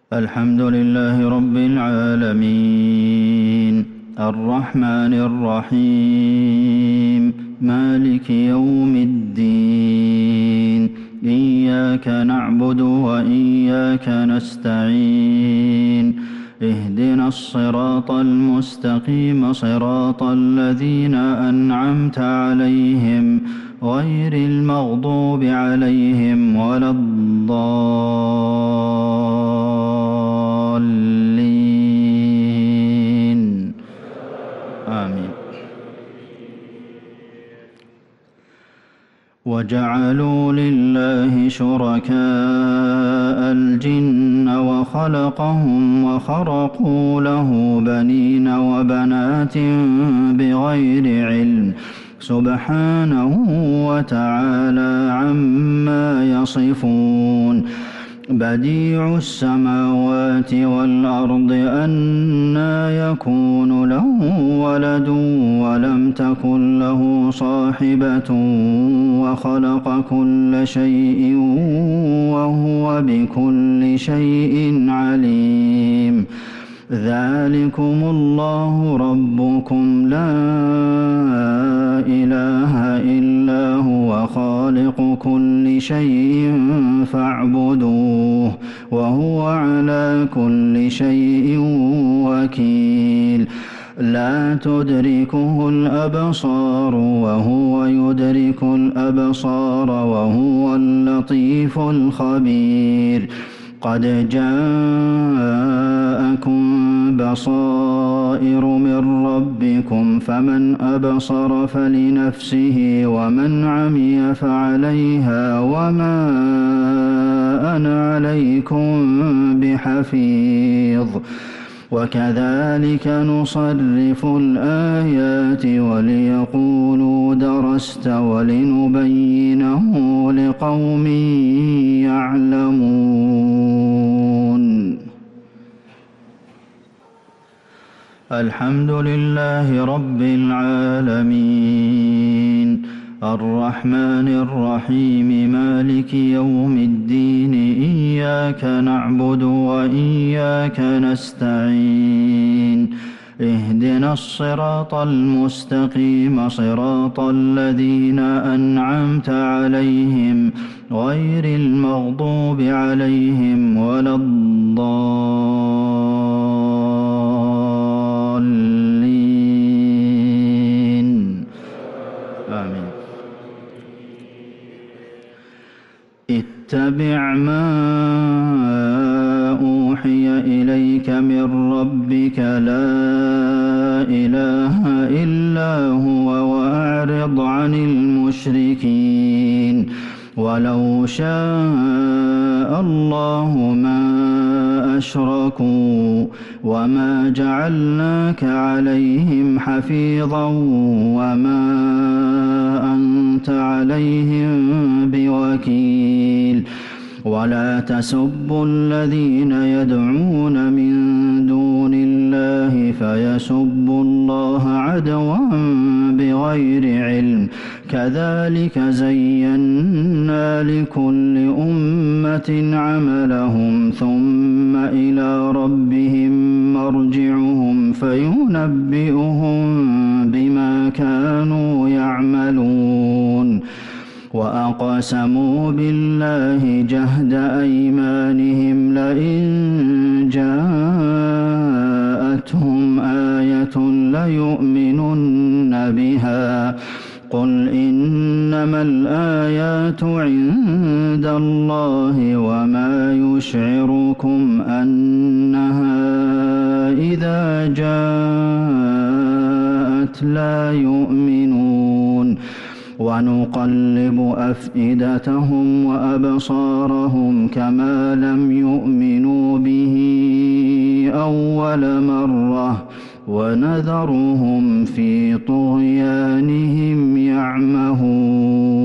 الحمد لله رب العالمين الرحمن الرحيم مالك يوم الدين إياك نعبد وإياك نستعين اهدنا الصراط المستقيم صراط الذين أنعمت عليهم غير المغضوب عليهم ولا الضالين آمين. وجعلوا لله شركاء الجن وخلقهم وخرقوا له بنين وبنات بغير علم سبحانه وتعالى عما يصفون. بديع السماوات والأرض أنى يكون له ولد ولم تكن له صاحبة وخلق كل شيء وهو بكل شيء عليم. ذلكم الله ربكم لا إله إلا هو خالق كل شيء فاعبدوه وهو على كل شيء وكيل. لا تدركه الأبصار وهو يدرك الأبصار وهو اللطيف الخبير. قد جاءكم بصائر من ربكم فمن أبصر فلنفسه ومن عمي فعليها وما أنا عليكم بحفيظ. وكذلك نصرف الآيات وليقولوا درست ولنبينه لقوم يعلمون. الحمد لله رب العالمين الرحمن الرحيم مالك يوم الدين إياك نعبد وإياك نستعين اهدنا الصراط المستقيم صراط الذين أنعمت عليهم غير المغضوب عليهم ولا الضالين آمين. اتبع ما أوحي إليك من ربك لا إله إلا هو وأعرض عن المشركين. ولو شاء الله ما أشركوا وما جعلناك عليهم حفيظا وما أنت عليهم بوكيل. ولا تسبوا الذين يدعون من دون الله فيسبوا الله عدوا بغير علم. كذلك زينا لكل أمة عملهم ثم إلى ربهم مرجعهم فينبئهم بما كانوا يعملون. وأقسموا بالله جهد أيمانهم لئن جاءتهم آية ليؤمنن بها. قل إنما الآيات عند الله وما يشعركم أنها إذا جاءت لا يؤمنون. ونقلب أفئدتهم وأبصارهم كما لم يؤمنوا به أول مرة ونذرهم في طغيانهم يعمهون.